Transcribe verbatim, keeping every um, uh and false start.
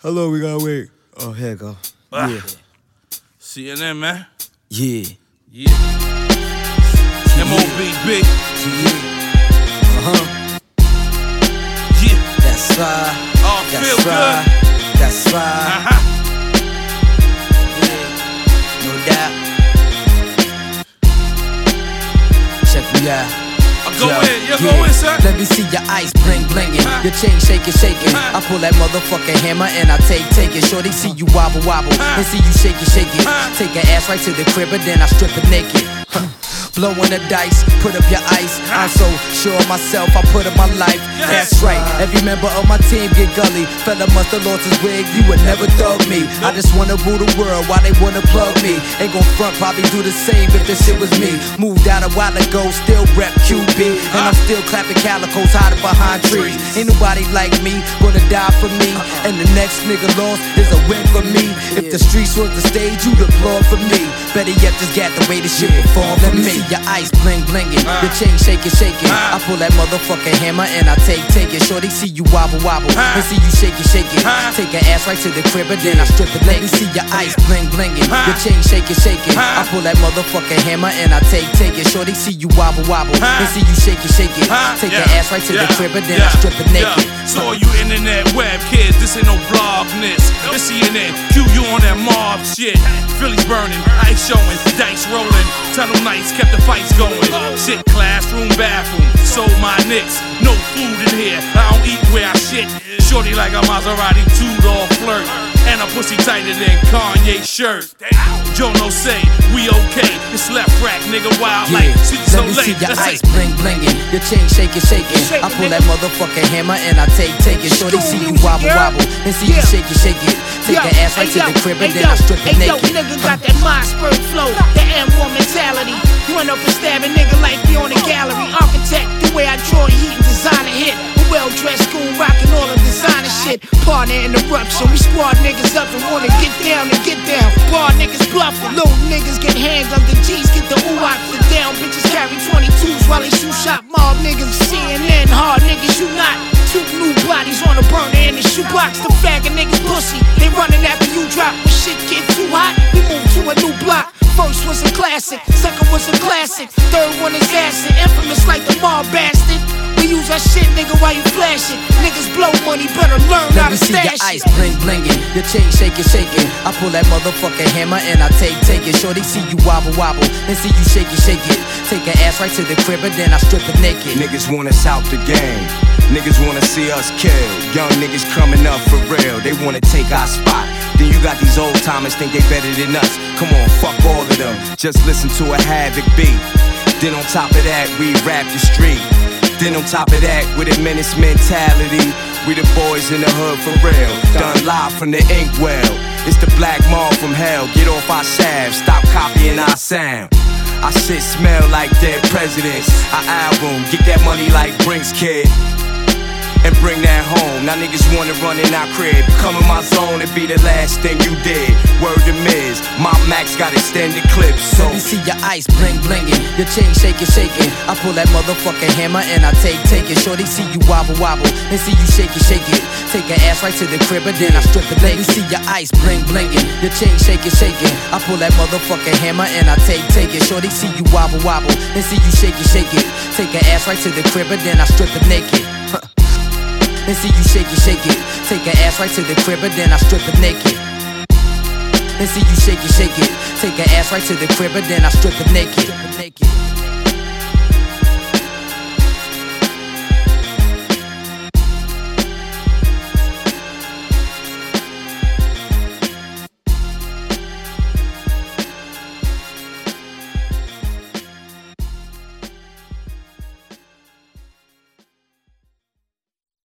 How long we gotta wait? Oh, here you go. Ah. Yeah. C N N, man. Yeah. Yeah. M O B B. Yeah. Uh-huh. Yeah. That's right. Oh, That's feel right. good. That's right. Uh-huh. Yeah. No doubt. Check me out. I go Yo, in, you yeah. go in, son. Let me see your ice bling blingin', Huh? your chain shaking shaking. Huh? I pull that motherfucking hammer and I take take it. Shorty see you wobble wobble Huh? and see you shake it shake it. Huh? Take her ass right to the crib and then I strip it naked. Huh. Blowing the dice, put up your ice. I'm so sure of myself, I put up my life. That's right, every member of my team get gully. Fella must have lost his wig, you would never thug me. I just wanna rule the world, why they wanna plug me? Ain't gon' front, probably do the same if this shit was me. Moved out a while ago, still rep Q B. And I'm still clapping calicos, hiding behind trees. Ain't nobody like me, gonna die for me. And the next nigga lost is a win for me. If the streets was the stage, you'd applaud for me. Better yet, just got the way this shit perform for me. Your ice bling blingin', your chain shaking shaking. I pull that motherfucking hammer and I take take it. Shorty see you wobble wobble and see you shake it shake it. Take her ass right to the crib and then I strip it naked. See your ice bling blingin', your chain shaking shaking. I pull that motherfucking hammer and I take take it. Shorty see you wobble wobble and see you shake it shake it. Take her ass right to the crib and then I strip it naked. So all you internet web kids, this ain't no vlogness. This C N N, Q you on that mob shit. Philly's burning, ice showing, dice rolling. Tunnel nights kept the fights going. Shit, classroom, bathroom, sold my nicks. No food in here, I don't eat where I shit. Shorty like a Maserati two-door flirt. And a pussy tighter than Kanye's shirt. Jono say, we okay. This left rack, nigga, wild like shit so Let me late. see your ice bling blingin', your chain shaking shaking. I pull that motherfucking hammer and I take take it. Shorty see you wobble wobble and see you shake it shake it. Take her ass right to the crib and then I strip it Hey yo, naked. nigga got that Mossberg flow, that M one mentality. Run up and stab a nigga like we on the gallery. Architect, the way I draw the heat and design a hit. A well-dressed school rockin' all the designer shit. Partner in the eruption, we squad niggas up and wanna get down and get down. Bar niggas bluffin', little niggas get hands under G's, get the ooh-wop sit down. Bitches carry twenty-twos while they shoot shot. Mob niggas C N N, hard niggas you not. Two new bodies on a burner in the shoebox. The faggot niggas pussy, they running after you drop. When shit get too hot, we move to a new block. First was a classic, second was a classic, third one is acid, infamous like the mob bastard. We use our shit, nigga, while you flash it. Niggas blow money, better learn how Let me to see your stash ice it. bling blingin', your chain shaking shaking. I pull that motherfucking hammer and I take take it. Shorty see you wobble wobble and see you shake it shake it. Take her ass right to the crib and then I strip it naked. Niggas want us out the game. Niggas wanna see us kill. Young niggas coming up for real. They wanna take our spot. Then you got these old timers think they better than us. Come on, fuck all of them. Just listen to a Havoc beat. Then on top of that, we rap the street. Then on top of that, with a menace mentality, we the boys in the hood for real. Done live from the inkwell. It's the black mall from hell. Get off our shaft, stop copying our sound. Our shit smell like dead presidents. Our album, get that money like Brinks, kid. And bring that home. Now niggas wanna run in our crib. Come in my zone and be the last thing you did. Word to Miz, my Max got extended clips. So Let me see your ice bling blingin', your chain shaking shaking. I pull that motherfucking hammer and I take take it. Shorty see you wobble wobble and see you shake it shake it. Take her ass right to the crib and then I strip it naked. Let me see your ice bling blingin', your chain shaking shaking. I pull that motherfucking hammer and I take take it. Shorty see you wobble wobble and see you shake it shake it. Take her ass right to the crib and then I strip it naked. And see you shake it, shake it. Take her ass right to the crib and then I strip it naked. And see you shake it, shake it. Take her ass right to the crib and then I strip it naked.